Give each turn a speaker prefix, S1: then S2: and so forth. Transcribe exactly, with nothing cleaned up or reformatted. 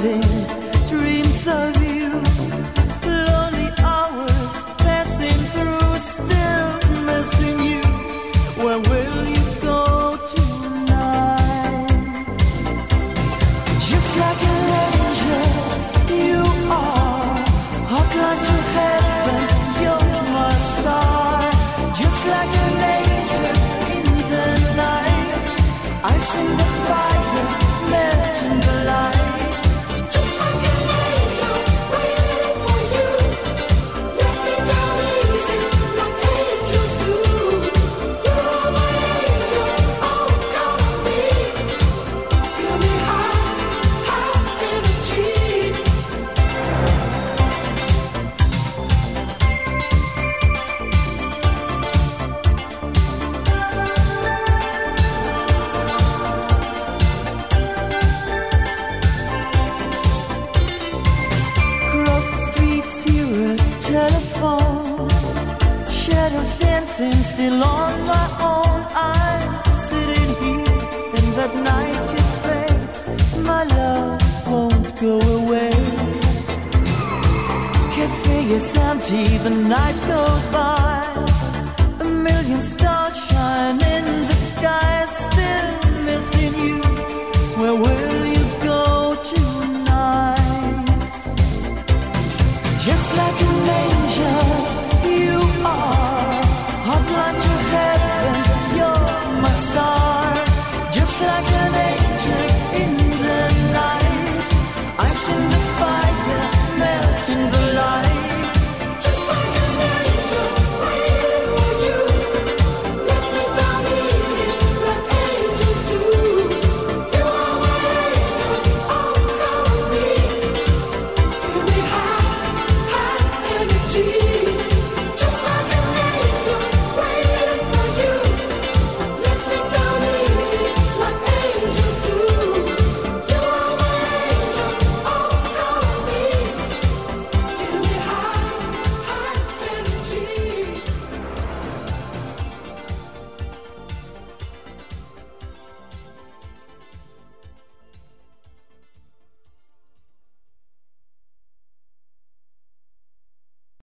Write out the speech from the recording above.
S1: haunting dreams of you. Lonely hours passing through, still missing you. Where will you go tonight? Just like an angel you are, hot like to heaven, you're my star. Just like an angel in the night, I see the fire, melt in the light. Just like an angel waiting for you. Let me down easy like angels do. You're my angel, oh come on me. Feel me high, high energy. Cross the streets, hear a telephone. Shadows dancing, still on my own. I'm sitting here in that night cafe. My love won't go away. Cafe is empty, the night goes by. A million stars shine in the sky.